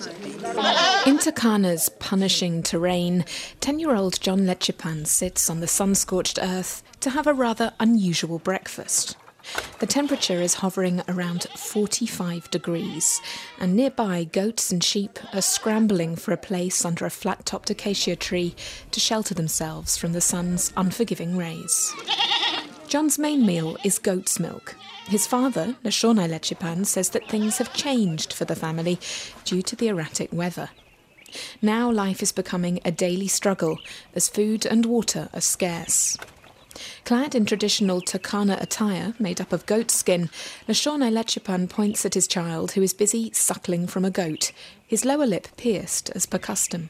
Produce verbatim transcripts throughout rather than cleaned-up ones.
In Turkana's punishing terrain, ten-year-old John Lechipan sits on the sun-scorched earth to have a rather unusual breakfast. The temperature is hovering around forty-five degrees, and nearby goats and sheep are scrambling for a place under a flat-topped acacia tree to shelter themselves from the sun's unforgiving rays. John's main meal is goat's milk. His father, Lashonai Lechipan, says that things have changed for the family due to the erratic weather. Now life is becoming a daily struggle as food and water are scarce. Clad in traditional Turkana attire made up of goat skin, Lashonai Lechipan points at his child who is busy suckling from a goat, his lower lip pierced as per custom.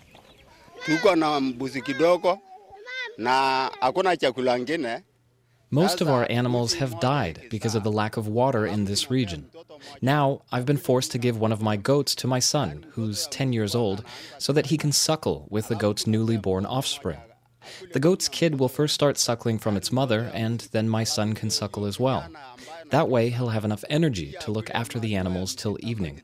Most of our animals have died because of the lack of water in this region. Now, I've been forced to give one of my goats to my son, who's ten years old, so that he can suckle with the goat's newly born offspring. The goat's kid will first start suckling from its mother, and then my son can suckle as well. That way, he'll have enough energy to look after the animals till evening.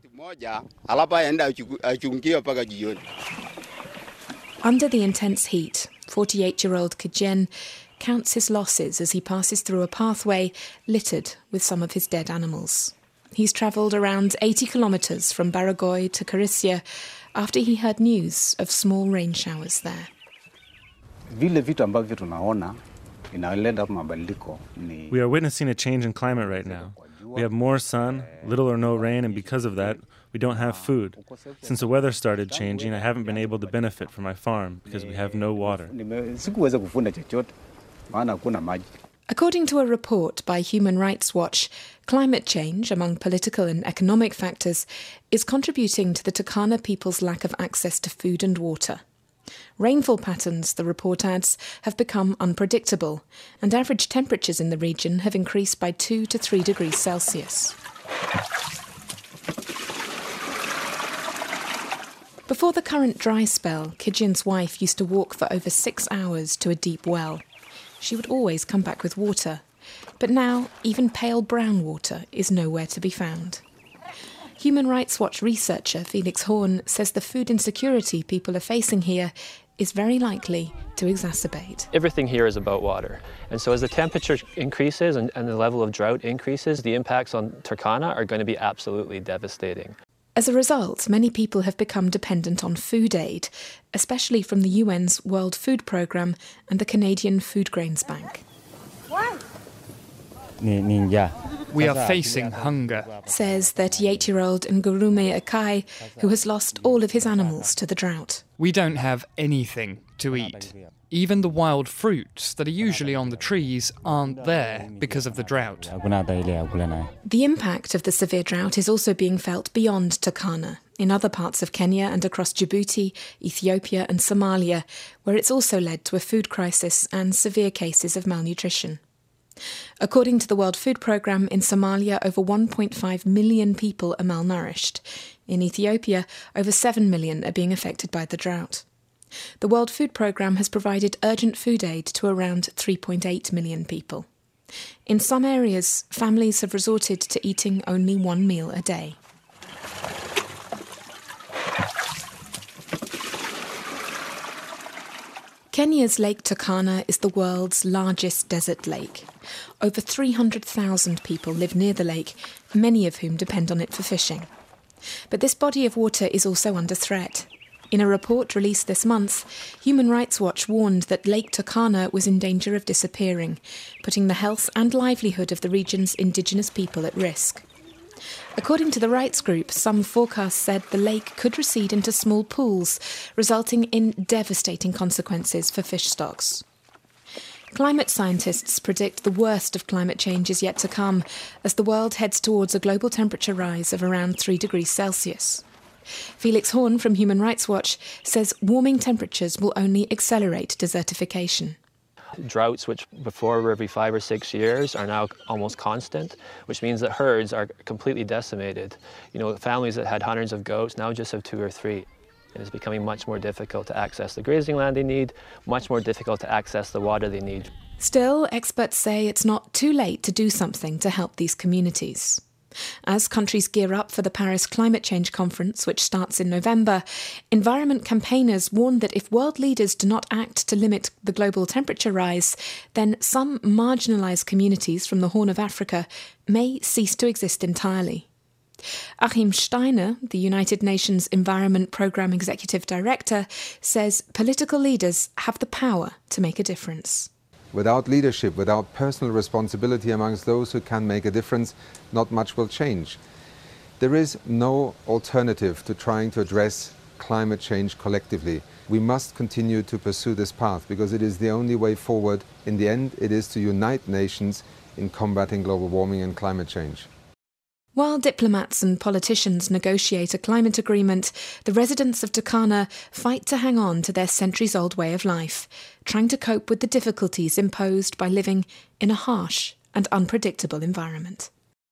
Under the intense heat, forty-eight-year-old Kijen counts his losses as he passes through a pathway littered with some of his dead animals. He's travelled around eighty kilometres from Baragoy to Carissia after he heard news of small rain showers there. We are witnessing a change in climate right now. We have more sun, little or no rain, and because of that, we don't have food. Since the weather started changing, I haven't been able to benefit from my farm because we have no water. According to a report by Human Rights Watch, climate change, among political and economic factors, is contributing to the Turkana people's lack of access to food and water. Rainfall patterns, the report adds, have become unpredictable, and average temperatures in the region have increased by two to three degrees Celsius. Before the current dry spell, Kijen's wife used to walk for over six hours to a deep well. She would always come back with water, but now even pale brown water is nowhere to be found. Human Rights Watch researcher Felix Horn says the food insecurity people are facing here is very likely to exacerbate. Everything here is about water. And so as the temperature increases and, and the level of drought increases, the impacts on Turkana are going to be absolutely devastating. As a result, many people have become dependent on food aid, especially from the U N's World Food Programme and the Canadian Food Grains Bank. We are facing hunger, says thirty-eight-year-old Ngurume Akai, who has lost all of his animals to the drought. We don't have anything to eat. Even the wild fruits that are usually on the trees aren't there because of the drought. The impact of the severe drought is also being felt beyond Turkana, in other parts of Kenya and across Djibouti, Ethiopia and Somalia, where it's also led to a food crisis and severe cases of malnutrition. According to the World Food Programme, in Somalia, over one point five million people are malnourished. In Ethiopia, over seven million are being affected by the drought. The World Food Programme has provided urgent food aid to around three point eight million people. In some areas, families have resorted to eating only one meal a day. Kenya's Lake Turkana is the world's largest desert lake. Over three hundred thousand people live near the lake, many of whom depend on it for fishing. But this body of water is also under threat. In a report released this month, Human Rights Watch warned that Lake Turkana was in danger of disappearing, putting the health and livelihood of the region's indigenous people at risk. According to the rights group, some forecasts said the lake could recede into small pools, resulting in devastating consequences for fish stocks. Climate scientists predict the worst of climate change is yet to come as the world heads towards a global temperature rise of around three degrees Celsius. Felix Horn from Human Rights Watch says warming temperatures will only accelerate desertification. Droughts, which before were every five or six years, are now almost constant, which means that herds are completely decimated. You know, families that had hundreds of goats now just have two or three. It is becoming much more difficult to access the grazing land they need, much more difficult to access the water they need. Still, experts say it's not too late to do something to help these communities. As countries gear up for the Paris Climate Change Conference, which starts in November, environment campaigners warn that if world leaders do not act to limit the global temperature rise, then some marginalised communities from the Horn of Africa may cease to exist entirely. Achim Steiner, the United Nations Environment Programme Executive Director, says political leaders have the power to make a difference. Without leadership, without personal responsibility amongst those who can make a difference, not much will change. There is no alternative to trying to address climate change collectively. We must continue to pursue this path because it is the only way forward. In the end, it is to unite nations in combating global warming and climate change. While diplomats and politicians negotiate a climate agreement, the residents of Turkana fight to hang on to their centuries-old way of life, trying to cope with the difficulties imposed by living in a harsh and unpredictable environment.